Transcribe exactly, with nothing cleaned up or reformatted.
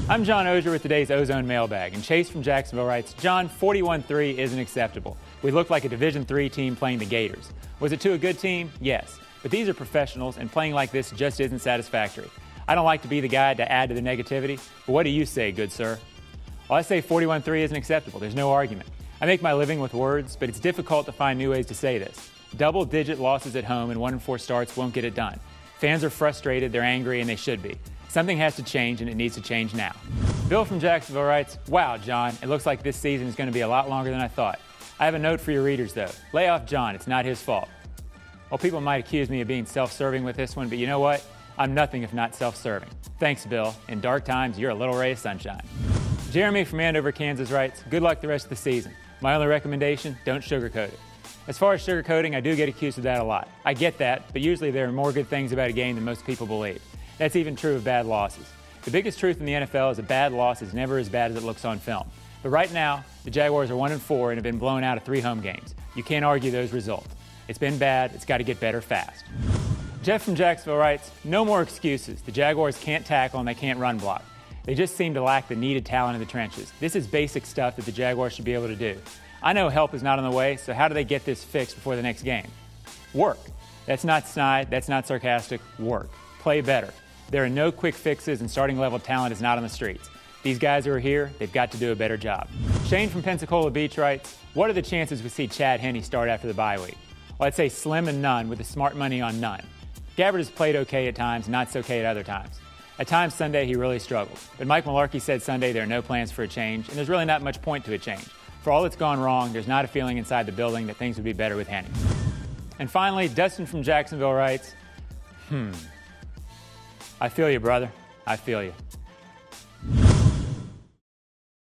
I'm John Ogier with today's Ozone Mailbag, and Chase from Jacksonville writes, John, forty-one three isn't acceptable. We look like a Division three team playing the Gators. Was it to a good team? Yes. But these are professionals, and playing like this just isn't satisfactory. I don't like to be the guy to add to the negativity, but what do you say, good sir? Well, I say forty-one three isn't acceptable. There's no argument. I make my living with words, but it's difficult to find new ways to say this. Double-digit losses at home and one in four starts won't get it done. Fans are frustrated, they're angry, and they should be. Something has to change, and it needs to change now. Bill from Jacksonville writes, wow, John, it looks like this season is going to be a lot longer than I thought. I have a note for your readers, though. Lay off John. It's not his fault. Well, people might accuse me of being self-serving with this one, but you know what? I'm nothing if not self-serving. Thanks, Bill. In dark times, you're a little ray of sunshine. Jeremy from Andover, Kansas writes, good luck the rest of the season. My only recommendation, don't sugarcoat it. As far as sugarcoating, I do get accused of that a lot. I get that, but usually there are more good things about a game than most people believe. That's even true of bad losses. The biggest truth in the N F L is a bad loss is never as bad as it looks on film. But right now, the Jaguars are one and four and have been blown out of three home games. You can't argue those results. It's been bad. It's got to get better fast. Jeff from Jacksonville writes, no more excuses. The Jaguars can't tackle and they can't run block. They just seem to lack the needed talent in the trenches. This is basic stuff that the Jaguars should be able to do. I know help is not on the way, so how do they get this fixed before the next game? Work. That's not snide. That's not sarcastic. Work. Play better. There are no quick fixes, and starting level talent is not on the streets. These guys who are here, they've got to do a better job. Shane from Pensacola Beach writes, what are the chances we see Chad Henne start after the bye week? Well, I'd say slim and none, with the smart money on none. Gabbert has played okay at times, not so okay at other times. At times Sunday, he really struggled. But Mike Mularkey said Sunday there are no plans for a change, and there's really not much point to a change. For all that's gone wrong, there's not a feeling inside the building that things would be better with Henne. And finally, Dustin from Jacksonville writes, hmm, I feel you, brother. I feel you.